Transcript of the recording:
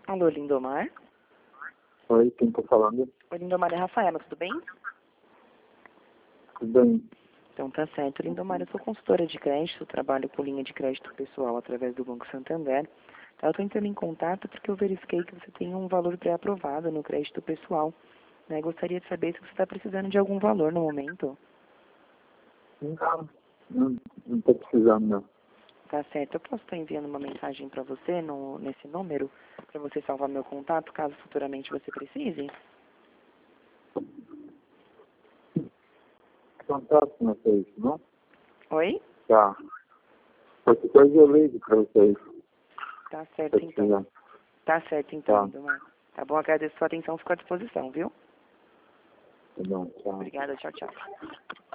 Alô, Lindomar? Oi, quem tá falando? Oi, Lindomar, é Rafaela, tudo bem? Tudo bem? Então tá certo. Lindomar, eu sou consultora de crédito, trabalho com linha de crédito pessoal através do Banco Santander. Eu estou entrando em contato porque eu verifiquei que você tem um valor pré-aprovado no crédito pessoal. Né? Gostaria de saber se você está precisando de algum valor no momento. Não tô precisando, não. Tá certo. Eu posso estar enviando uma mensagem para você nesse número, para você salvar meu contato, caso futuramente você precise? Fantástico, não sei isso, não? Oi? Tá. Qualquer coisa eu ligo pra vocês. Tá Se certo, então. precisar. Tá certo, então, Tá. Lindomar. Tá bom, agradeço a sua atenção, fico à disposição, viu? Tá bom, tchau. Obrigada, tchau, tchau.